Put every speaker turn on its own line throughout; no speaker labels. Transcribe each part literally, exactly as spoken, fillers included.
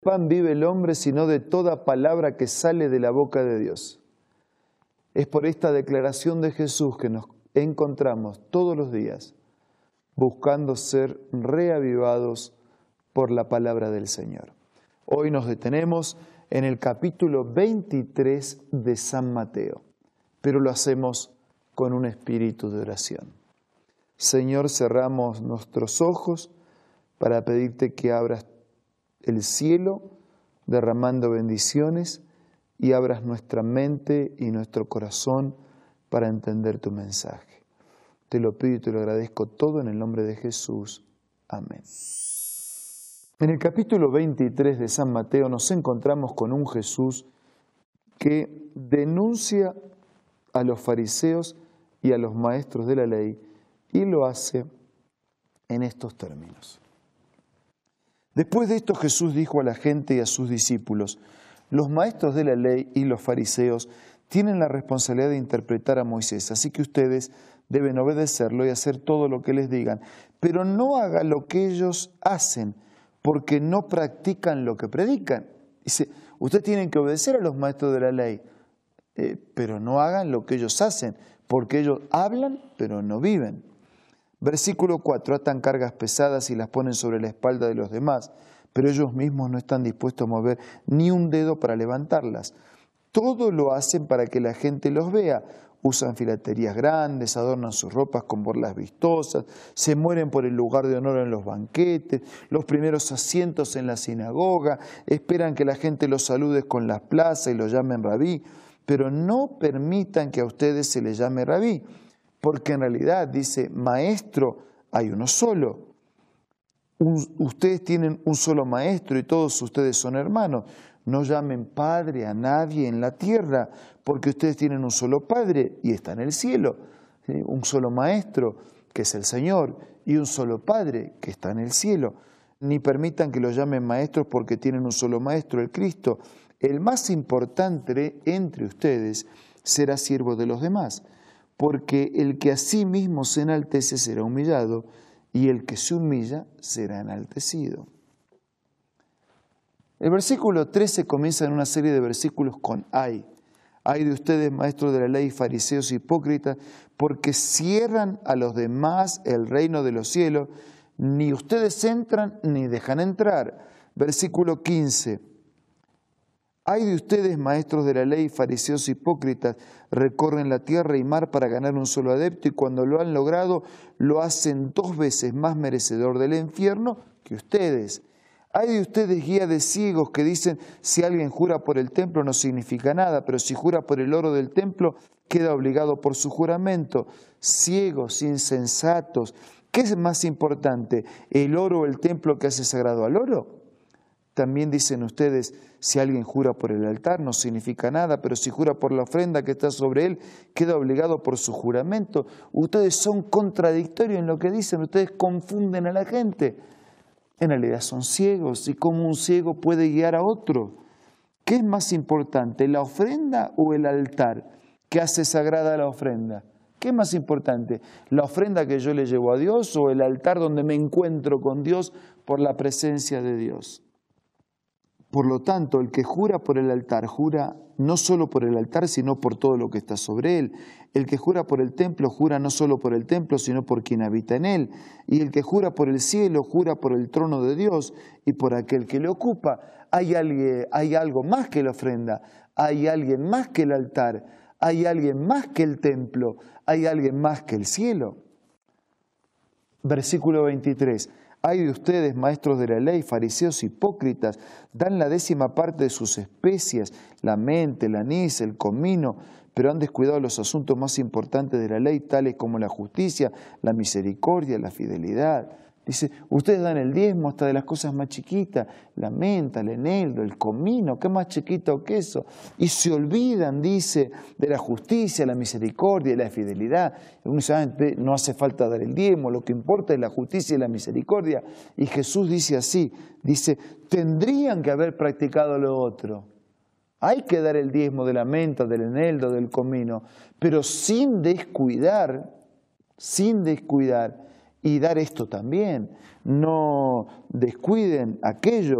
pan vive el hombre, sino de toda palabra que sale de la boca de Dios. Es por esta declaración de Jesús que nos encontramos todos los días buscando ser reavivados por la palabra del Señor. Hoy nos detenemos en el capítulo veintitrés de San Mateo, pero lo hacemos con un espíritu de oración. Señor, cerramos nuestros ojos para pedirte que abras el cielo derramando bendiciones y abras nuestra mente y nuestro corazón para entender tu mensaje. Te lo pido y te lo agradezco todo en el nombre de Jesús. Amén. En el capítulo veintitrés de San Mateo nos encontramos con un Jesús que denuncia a los fariseos y a los maestros de la ley y lo hace en estos términos. Después de esto Jesús dijo a la gente y a sus discípulos: los maestros de la ley y los fariseos tienen la responsabilidad de interpretar a Moisés, así que ustedes deben obedecerlo y hacer todo lo que les digan, pero no hagan lo que ellos hacen, porque no practican lo que predican. Dice, ustedes tienen que obedecer a los maestros de la ley, eh, pero no hagan lo que ellos hacen, porque ellos hablan, pero no viven. Versículo cuatro, atan cargas pesadas y las ponen sobre la espalda de los demás, pero ellos mismos no están dispuestos a mover ni un dedo para levantarlas. Todo lo hacen para que la gente los vea. Usan filaterías grandes, adornan sus ropas con borlas vistosas, se mueren por el lugar de honor en los banquetes, los primeros asientos en la sinagoga, esperan que la gente los salude con las plazas y los llamen rabí, pero no permitan que a ustedes se les llame rabí, porque en realidad, dice, maestro, hay uno solo. Un, ustedes tienen un solo maestro y todos ustedes son hermanos. No llamen padre a nadie en la tierra, porque ustedes tienen un solo padre y está en el cielo. ¿Sí? Un solo maestro, que es el Señor, y un solo padre, que está en el cielo. Ni permitan que los llamen maestros porque tienen un solo maestro, el Cristo. El más importante entre ustedes será siervo de los demás, porque el que a sí mismo se enaltece será humillado, y el que se humilla será enaltecido. El versículo trece comienza en una serie de versículos con ay. Ay de ustedes, maestros de la ley, fariseos hipócritas, porque cierran a los demás el reino de los cielos, ni ustedes entran ni dejan entrar. Versículo quince. Ay de ustedes, maestros de la ley, fariseos hipócritas, recorren la tierra y mar para ganar un solo adepto, y cuando lo han logrado, lo hacen dos veces más merecedor del infierno que ustedes. Ay de ustedes, guía de ciegos, que dicen, si alguien jura por el templo no significa nada, pero si jura por el oro del templo, queda obligado por su juramento. Ciegos, insensatos, ¿qué es más importante, el oro o el templo que hace sagrado al oro? También dicen ustedes, si alguien jura por el altar no significa nada, pero si jura por la ofrenda que está sobre él, queda obligado por su juramento. Ustedes son contradictorios en lo que dicen, ustedes confunden a la gente. En realidad son ciegos, y cómo un ciego puede guiar a otro. ¿Qué es más importante, la ofrenda o el altar que hace sagrada la ofrenda? ¿Qué es más importante, la ofrenda que yo le llevo a Dios o el altar donde me encuentro con Dios por la presencia de Dios? Por lo tanto, el que jura por el altar, jura no solo por el altar, sino por todo lo que está sobre él. El que jura por el templo, jura no solo por el templo, sino por quien habita en él. Y el que jura por el cielo, jura por el trono de Dios y por aquel que le ocupa. Hay, alguien, hay algo más que la ofrenda, hay alguien más que el altar, hay alguien más que el templo, hay alguien más que el cielo. Versículo veintitrés. Ay de ustedes, maestros de la ley, fariseos hipócritas, dan la décima parte de sus especias, la mente, el anís, el comino, pero han descuidado los asuntos más importantes de la ley, tales como la justicia, la misericordia, la fidelidad. Dice, ustedes dan el diezmo hasta de las cosas más chiquitas, la menta, el eneldo, el comino, ¿qué más chiquito que eso? Y se olvidan, dice, de la justicia, la misericordia y la fidelidad. Uno dice, ah, no hace falta dar el diezmo, lo que importa es la justicia y la misericordia. Y Jesús dice así, dice, tendrían que haber practicado lo otro. Hay que dar el diezmo de la menta, del eneldo, del comino, pero sin descuidar, sin descuidar, y dar esto también. No descuiden aquello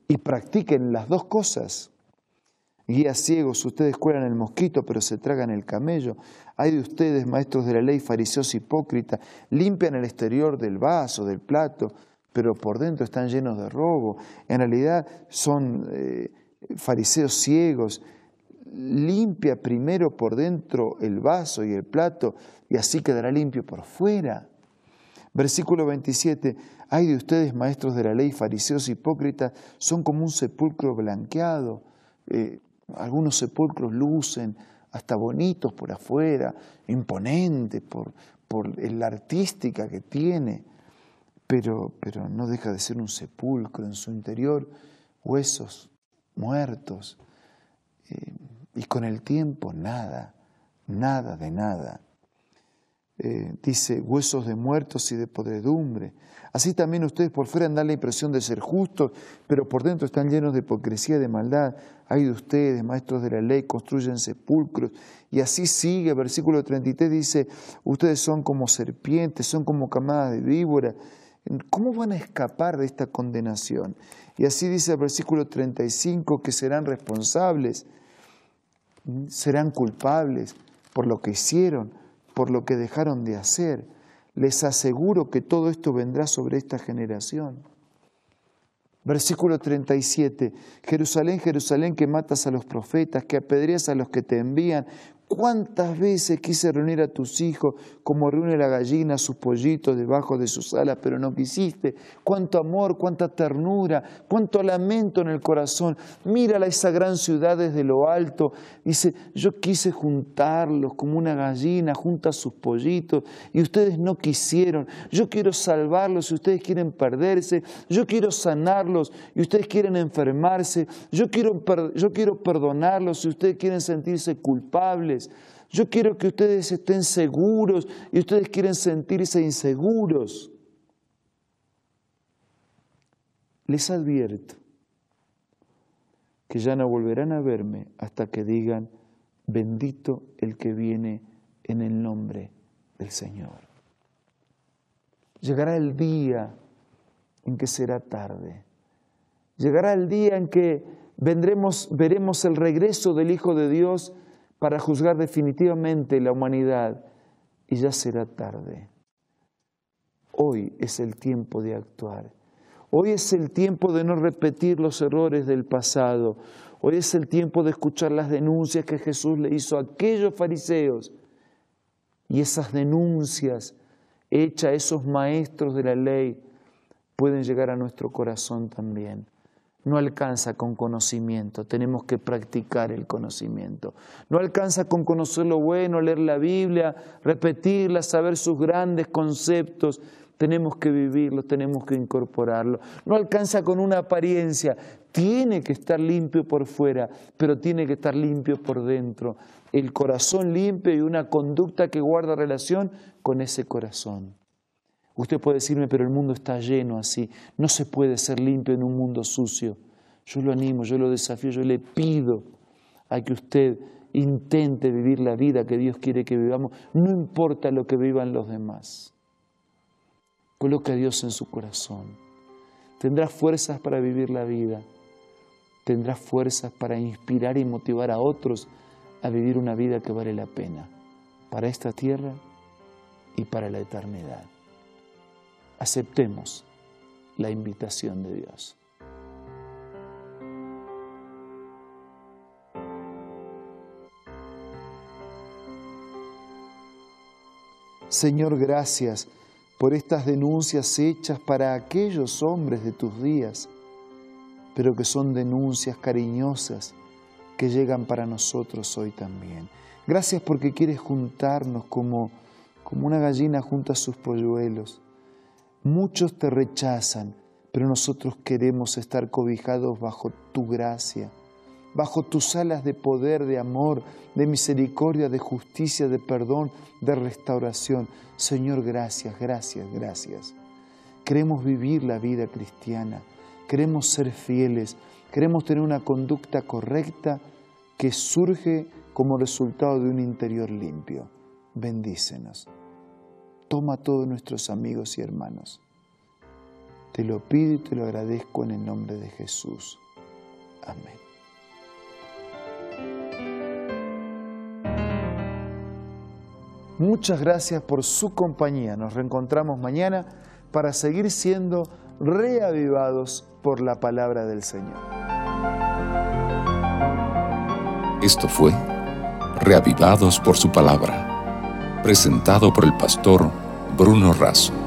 y practiquen las dos cosas. Guías ciegos, ustedes cuelan el mosquito, pero se tragan el camello. Ay de ustedes, maestros de la ley, fariseos hipócritas, limpian el exterior del vaso, del plato, pero por dentro están llenos de robo. En realidad son eh, fariseos ciegos. Limpia primero por dentro el vaso y el plato, y así quedará limpio por fuera. Versículo veintisiete. Ay de ustedes, maestros de la ley, fariseos hipócritas, son como un sepulcro blanqueado. Eh, Algunos sepulcros lucen hasta bonitos por afuera, imponentes por, por la artística que tiene, pero, pero no deja de ser un sepulcro en su interior, huesos muertos, eh, y con el tiempo nada, nada de nada. Eh, dice, huesos de muertos y de podredumbre. Así también ustedes por fuera dan la impresión de ser justos, pero por dentro están llenos de hipocresía y de maldad. Ay de ustedes, maestros de la ley, construyen sepulcros. Y así sigue, versículo treinta y tres dice, ustedes son como serpientes, son como camadas de víboras. ¿Cómo van a escapar de esta condenación? Y así dice el versículo treinta y cinco, que serán responsables, serán culpables por lo que hicieron, por lo que dejaron de hacer. Les aseguro que todo esto vendrá sobre esta generación. Versículo treinta y siete. Jerusalén, Jerusalén, que matas a los profetas, que apedreas a los que te envían. ¿Cuántas veces quise reunir a tus hijos como reúne la gallina a sus pollitos debajo de sus alas, pero no quisiste? Cuánto amor, cuánta ternura, cuánto lamento en el corazón. Mírala esa gran ciudad desde lo alto. Dice, yo quise juntarlos como una gallina junta sus pollitos y ustedes no quisieron. Yo quiero salvarlos y ustedes quieren perderse. Yo quiero sanarlos y ustedes quieren enfermarse. Yo quiero, yo quiero perdonarlos y ustedes quieren sentirse culpables. Yo quiero que ustedes estén seguros y ustedes quieren sentirse inseguros. Les advierto que ya no volverán a verme hasta que digan, bendito el que viene en el nombre del Señor. Llegará el día en que será tarde. Llegará el día en que vendremos, veremos el regreso del Hijo de Dios para juzgar definitivamente la humanidad, y ya será tarde. Hoy es el tiempo de actuar. Hoy es el tiempo de no repetir los errores del pasado. Hoy es el tiempo de escuchar las denuncias que Jesús le hizo a aquellos fariseos. Y esas denuncias hechas a esos maestros de la ley pueden llegar a nuestro corazón también. No alcanza con conocimiento, tenemos que practicar el conocimiento. No alcanza con conocer lo bueno, leer la Biblia, repetirla, saber sus grandes conceptos. Tenemos que vivirlo, tenemos que incorporarlo. No alcanza con una apariencia, tiene que estar limpio por fuera, pero tiene que estar limpio por dentro. El corazón limpio y una conducta que guarda relación con ese corazón. Usted puede decirme, pero el mundo está lleno así. No se puede ser limpio en un mundo sucio. Yo lo animo, yo lo desafío, yo le pido a que usted intente vivir la vida que Dios quiere que vivamos. No importa lo que vivan los demás. Coloque a Dios en su corazón. Tendrá fuerzas para vivir la vida. Tendrá fuerzas para inspirar y motivar a otros a vivir una vida que vale la pena. Para esta tierra y para la eternidad. Aceptemos la invitación de Dios. Señor, gracias por estas denuncias hechas para aquellos hombres de tus días, pero que son denuncias cariñosas que llegan para nosotros hoy también. Gracias porque quieres juntarnos como, como una gallina junta sus polluelos. Muchos te rechazan, pero nosotros queremos estar cobijados bajo tu gracia, bajo tus alas de poder, de amor, de misericordia, de justicia, de perdón, de restauración. Señor, gracias, gracias, gracias. Queremos vivir la vida cristiana, queremos ser fieles, queremos tener una conducta correcta que surge como resultado de un interior limpio. Bendícenos. Toma a todos nuestros amigos y hermanos. Te lo pido y te lo agradezco en el nombre de Jesús. Amén. Muchas gracias por su compañía. Nos reencontramos mañana para seguir siendo reavivados por la palabra del Señor.
Esto fue Reavivados por su palabra, presentado por el pastor Bruno Razo.